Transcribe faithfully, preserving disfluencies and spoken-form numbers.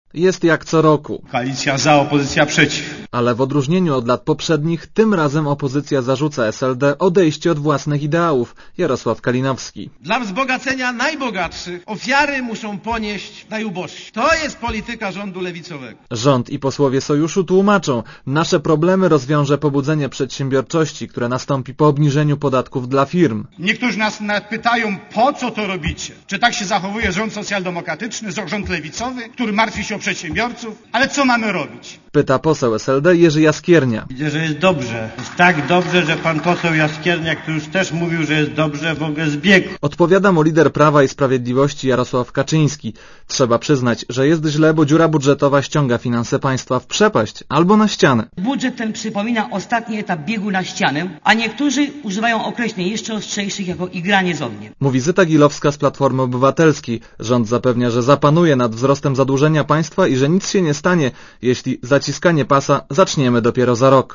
Jest jak co roku. Koalicja za, opozycja przeciw. Ale w odróżnieniu od lat poprzednich, tym razem opozycja zarzuca S L D odejście od własnych ideałów. Jarosław Kalinowski. Dla wzbogacenia najbogatszych ofiary muszą ponieść najubożsi. To jest polityka rządu lewicowego. Rząd i posłowie sojuszu tłumaczą, nasze problemy rozwiąże pobudzenie przedsiębiorczości, które nastąpi po obniżeniu podatków dla firm. Niektórzy nas nawet pytają, po co to robicie? Czy tak się zachowuje rząd socjaldemokratyczny, rząd lewicowy, który martwi się o przedsiębiorców? Ale co mamy robić? Pyta poseł S L D Jerzy Jaskiernia. Widzę, że jest dobrze. Jest tak dobrze, że pan poseł Jaskiernia, który już też mówił, że jest dobrze, w ogóle zbiegł. Odpowiada mu lider Prawa i Sprawiedliwości Jarosław Kaczyński. Trzeba przyznać, że jest źle, bo dziura budżetowa ściąga finanse państwa w przepaść albo na ścianę. Budżet ten przypomina ostatni etap biegu na ścianę, a niektórzy używają określeń jeszcze ostrzejszych jako igranie z ogniem. Mówi Zyta Gilowska z Platformy Obywatelskiej. Rząd zapewnia, że zapanuje nad wzrostem zadłużenia państwa i że nic się nie stanie, jeśli zaciskanie pasa zaczniemy dopiero za rok.